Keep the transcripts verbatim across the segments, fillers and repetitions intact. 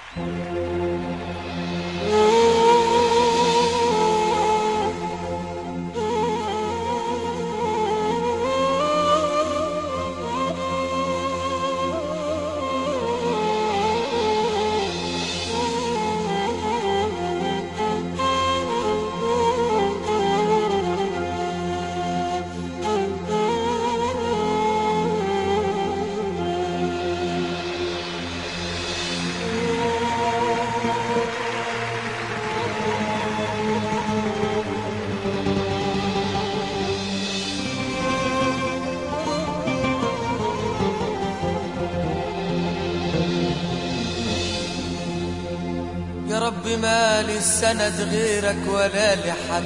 يا رب ما لي السند غيرك ولا لحد،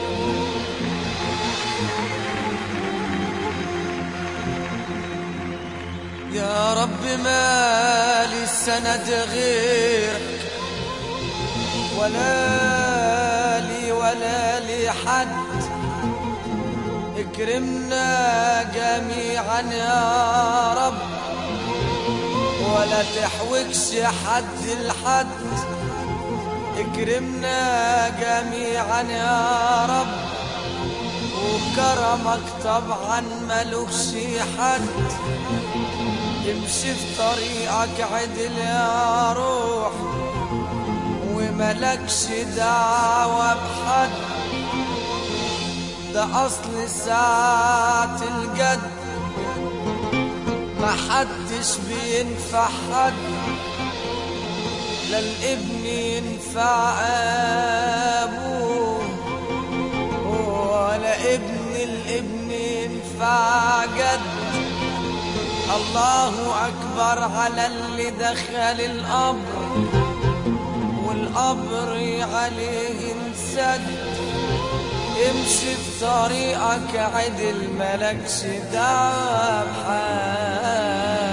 يا رب ما لي السند غيرك ولا لي ولا لي حد. اكرمنا جميعا يا رب ولا تحوجش حد لحد. اكرمنا جميعا يا رب وكرمك طبعا ملوكش حد. امشي في طريقك عدل يا روح وملكش دعوة بحد. ده اصل ساعة الجد محدش بينفع حد، لا الابن ينفع ابوه ولا ابن الابن ينفع جد. الله اكبر على اللي دخل القبر والقبر عليه انسد. امشي في طريقك عدل ملكش دعوة بحد.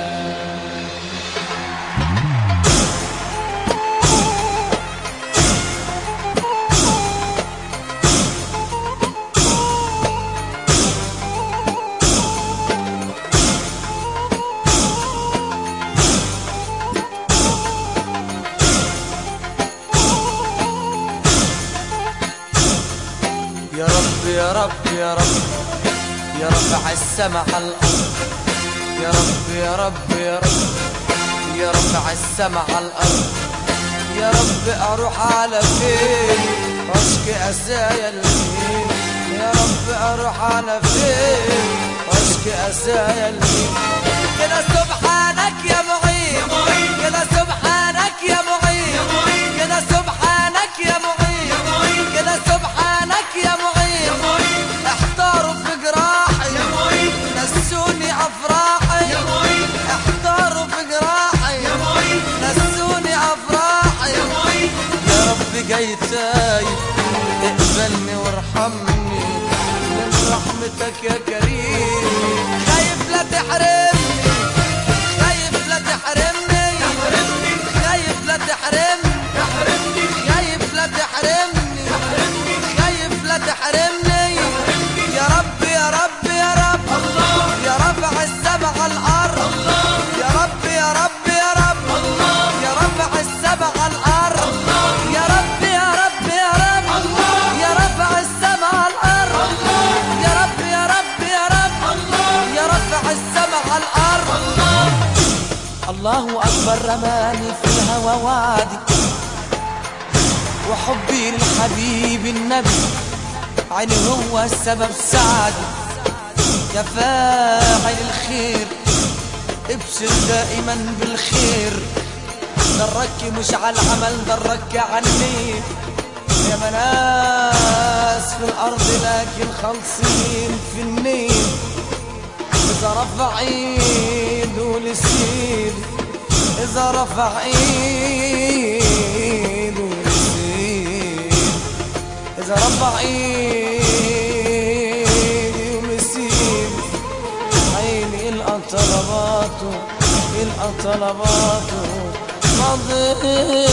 يا رب يا رب يا رب يا رب عالسما عالأرض. يا رب يا رب يا رب يا رب عالسما عالأرض. يا رب أروح على فين واشكي أسايا لمين. يا رب أروح على فين واشكي أسايا لمين. كده سبحانك يا معين، كده سبحانك يا معين، كده سبحانك يا معين، كده سبحانك يا معين. احتاروا في جراحي نسوني افراحي، احتاروا في جراحي نسوني افراحي. يا رب جاي تايب اقبلني وارحمني من رحمتك يا كريم. خايف لا تحرمني، خايف لا تحرمني، خايف لا تحرمني، خايف لا تحرمني، خايف لا تحرمني. يا رب يا رب يا رب يا رب عالسما عالأرض. يا رب يا رب يا رب يا رب عالسما عالأرض. يا رب يا رب يا رب يا رب عالسما عالأرض. يا رب يا رب يا رب يا رب عالسما عالأرض. الله أكبر رماني في الهوى وعدي وحبي للحبيب النبي عيني هو السبب سعدي. يا فاعل الخير ابشر دائما بالخير. درك مش على العمل درك عني. يا مناس في الارض لكن خالصين في النيل. اذا رفع ايده للسيل، اذا رفع ايده للسيل، اذا رفع ايده للسيل. عيني القى طلباته القى طلباته ماضي.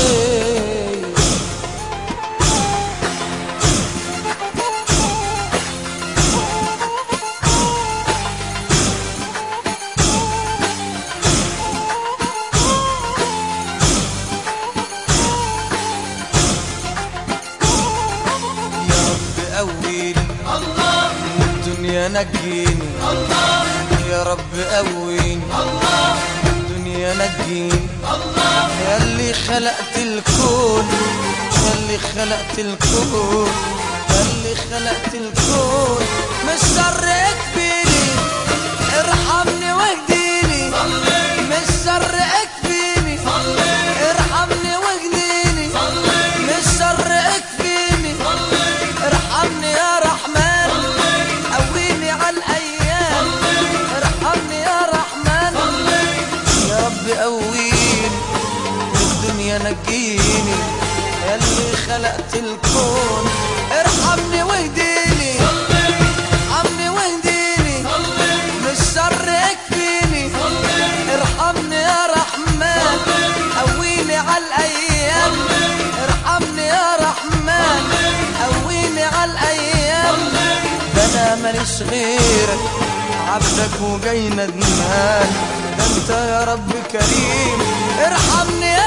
الدنيا نجيني الله يا رب قويني الله الدنيا نجيني الله يا اللي خلقت الكون يا اللي خلقت الكون يا اللي خلقت الكون مش شر اكفيني ارحمني واهديني مش شر اكفيني ارحمني واهديني مش شر اكفيني ارحمني يا رحمن قويني على الايام ارحمني يا رحمن يا رب قويني الدنيا نجيني يا اللي خلقت الكون ارحمني واهديني ارحمني واهديني مش شر اكفيني ارحمني يا رحمن قويني على الايام ارحمني يا رحمن قويني على الايام ده انا ماليش غيرك عبدك وجاي ندمان ده انت يا رب كريم ارحمني